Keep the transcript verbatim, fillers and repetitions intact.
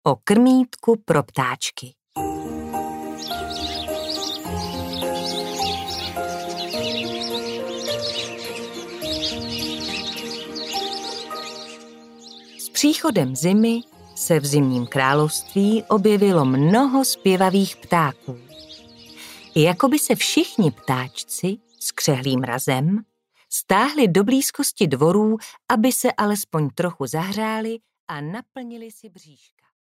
O krmítku pro ptáčky. S příchodem zimy se v zimním království objevilo mnoho zpěvavých ptáků. Jako by se všichni ptáčci s křehlým mrazem stáhli do blízkosti dvorů, aby se alespoň trochu zahřáli a naplnili si bříšky.